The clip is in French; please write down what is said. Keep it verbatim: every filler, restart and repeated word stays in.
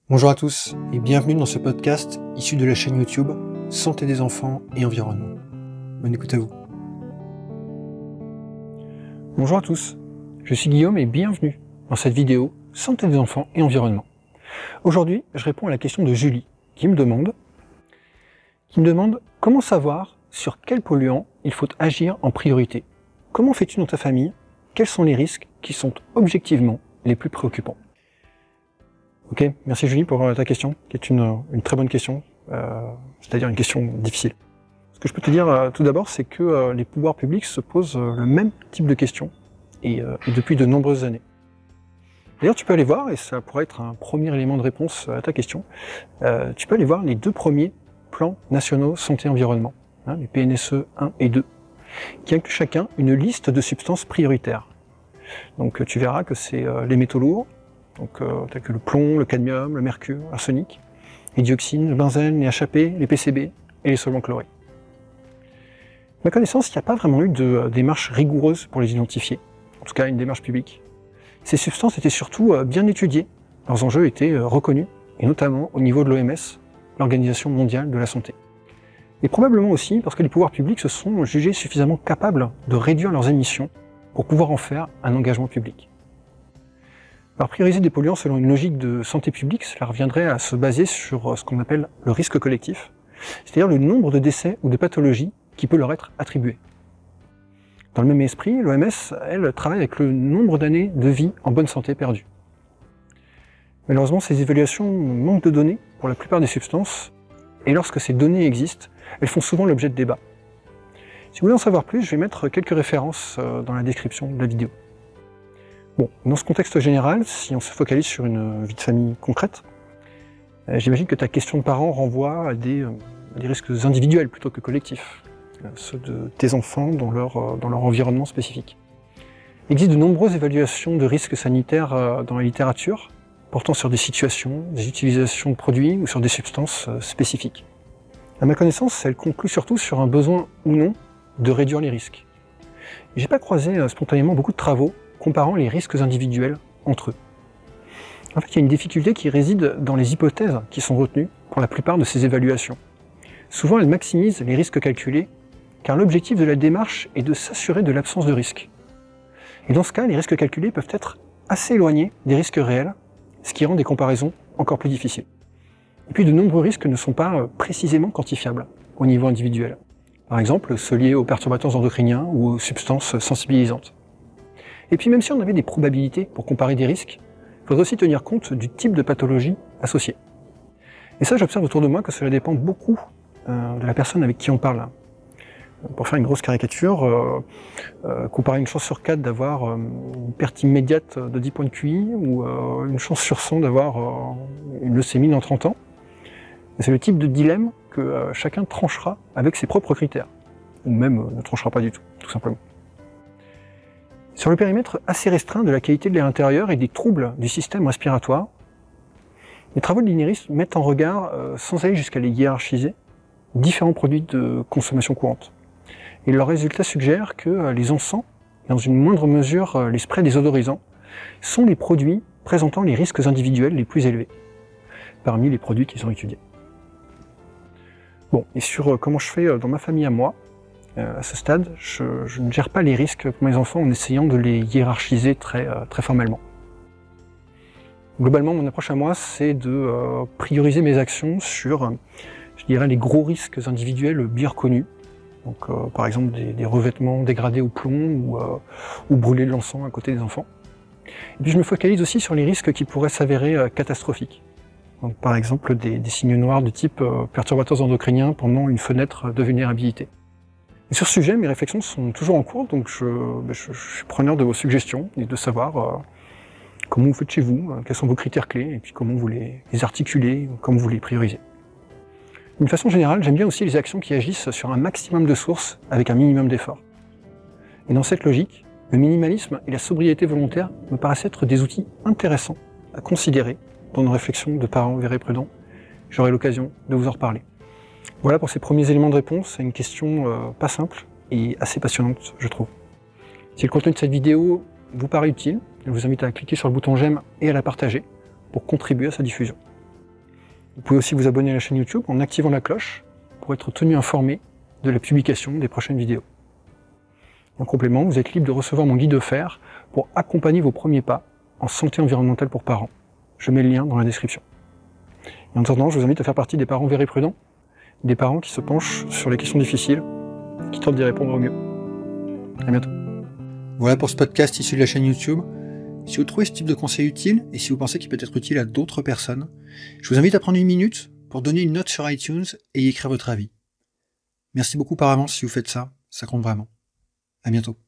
Bonjour à tous et bienvenue dans ce podcast issu de la chaîne YouTube Santé des enfants et environnement. Bonne écoute à vous. Bonjour à tous, je suis Guillaume et bienvenue dans cette vidéo Santé des enfants et environnement. Aujourd'hui, je réponds à la question de Julie qui me demande, qui me demande comment savoir sur quels polluants il faut agir en priorité. Comment fais-tu dans ta famille? Quels sont les risques qui sont objectivement les plus préoccupants? Ok, merci Julie pour ta question, qui est une, une très bonne question, euh, c'est-à-dire une question difficile. Ce que je peux te dire euh, tout d'abord, c'est que euh, les pouvoirs publics se posent euh, le même type de questions, et, euh, et depuis de nombreuses années. D'ailleurs, tu peux aller voir, et ça pourrait être un premier élément de réponse à ta question, euh, tu peux aller voir les deux premiers plans nationaux santé-environnement, hein, les P N S E un et deux, qui incluent chacun une liste de substances prioritaires. Donc tu verras que c'est euh, les métaux lourds, donc euh, tels que le plomb, le cadmium, le mercure, l'arsenic, les dioxines, le benzène, les H A P, les P C B et les solvants chlorés. À ma connaissance, il n'y a pas vraiment eu de euh, démarche rigoureuse pour les identifier, en tout cas une démarche publique. Ces substances étaient surtout euh, bien étudiées, leurs enjeux étaient euh, reconnus, et notamment au niveau de l'O M S, l'Organisation mondiale de la santé. Et probablement aussi parce que les pouvoirs publics se sont jugés suffisamment capables de réduire leurs émissions pour pouvoir en faire un engagement public. Alors, prioriser des polluants selon une logique de santé publique, cela reviendrait à se baser sur ce qu'on appelle le risque collectif, c'est-à-dire le nombre de décès ou de pathologies qui peut leur être attribué. Dans le même esprit, l'O M S, elle, travaille avec le nombre d'années de vie en bonne santé perdues. Malheureusement, ces évaluations manquent de données pour la plupart des substances, et lorsque ces données existent, elles font souvent l'objet de débats. Si vous voulez en savoir plus, je vais mettre quelques références dans la description de la vidéo. Bon, dans ce contexte général, si on se focalise sur une vie de famille concrète, euh, j'imagine que ta question de parent renvoie à des, euh, des risques individuels plutôt que collectifs, euh, ceux de tes enfants dans leur, euh, dans leur environnement spécifique. Il existe de nombreuses évaluations de risques sanitaires euh, dans la littérature, portant sur des situations, des utilisations de produits ou sur des substances euh, spécifiques. À ma connaissance, elles concluent surtout sur un besoin ou non de réduire les risques. J'ai pas croisé euh, spontanément beaucoup de travaux comparant les risques individuels entre eux. En fait, il y a une difficulté qui réside dans les hypothèses qui sont retenues pour la plupart de ces évaluations. Souvent, elles maximisent les risques calculés, car l'objectif de la démarche est de s'assurer de l'absence de risque. Et dans ce cas, les risques calculés peuvent être assez éloignés des risques réels, ce qui rend des comparaisons encore plus difficiles. Et puis, de nombreux risques ne sont pas précisément quantifiables au niveau individuel. Par exemple, ceux liés aux perturbateurs endocriniens ou aux substances sensibilisantes. Et puis même si on avait des probabilités pour comparer des risques, il faudrait aussi tenir compte du type de pathologie associée. Et ça, j'observe autour de moi que cela dépend beaucoup euh, de la personne avec qui on parle. Pour faire une grosse caricature, euh, euh, comparer une chance sur quatre d'avoir euh, une perte immédiate de dix points de Q I ou euh, une chance sur cent d'avoir euh, une leucémie dans trente ans, c'est le type de dilemme que euh, chacun tranchera avec ses propres critères, ou même euh, ne tranchera pas du tout, tout simplement. Sur le périmètre assez restreint de la qualité de l'air intérieur et des troubles du système respiratoire, les travaux de l'I N E R I S mettent en regard, euh, sans aller jusqu'à les hiérarchiser, différents produits de consommation courante. Et leurs résultats suggèrent que euh, les encens, et dans une moindre mesure euh, les sprays désodorisants, sont les produits présentant les risques individuels les plus élevés, parmi les produits qu'ils ont étudiés. Bon, et sur euh, comment je fais euh, dans ma famille à moi, à ce stade, je, je ne gère pas les risques pour mes enfants en essayant de les hiérarchiser très, très formellement. Globalement, mon approche à moi, c'est de euh, prioriser mes actions sur, je dirais, les gros risques individuels bien reconnus. Donc, euh, par exemple, des, des revêtements dégradés au plomb ou, euh, ou brûler de l'encens à côté des enfants. Et puis, je me focalise aussi sur les risques qui pourraient s'avérer euh, catastrophiques. Donc, par exemple, des, des signes noirs de type euh, perturbateurs endocriniens pendant une fenêtre de vulnérabilité. Et sur ce sujet, mes réflexions sont toujours en cours, donc je, je, je suis preneur de vos suggestions et de savoir euh, comment vous faites chez vous, euh, quels sont vos critères clés, et puis comment vous les, les articulez, comment vous les priorisez. D'une façon générale, j'aime bien aussi les actions qui agissent sur un maximum de sources avec un minimum d'efforts. Et dans cette logique, le minimalisme et la sobriété volontaire me paraissent être des outils intéressants à considérer dans nos réflexions de parents verts et prudents. J'aurai l'occasion de vous en reparler. Voilà pour ces premiers éléments de réponse à une question euh, pas simple et assez passionnante, je trouve. Si le contenu de cette vidéo vous paraît utile, je vous invite à cliquer sur le bouton j'aime et à la partager pour contribuer à sa diffusion. Vous pouvez aussi vous abonner à la chaîne YouTube en activant la cloche pour être tenu informé de la publication des prochaines vidéos. En complément, vous êtes libre de recevoir mon guide offert pour accompagner vos premiers pas en santé environnementale pour parents. Je mets le lien dans la description. Et en attendant, je vous invite à faire partie des parents verts et prudents, des parents qui se penchent sur les questions difficiles, qui tentent d'y répondre au mieux. À bientôt. Voilà pour ce podcast issu de la chaîne YouTube. Si vous trouvez ce type de conseil utile, et si vous pensez qu'il peut être utile à d'autres personnes, je vous invite à prendre une minute pour donner une note sur iTunes et y écrire votre avis. Merci beaucoup par avance si vous faites ça, ça compte vraiment. À bientôt.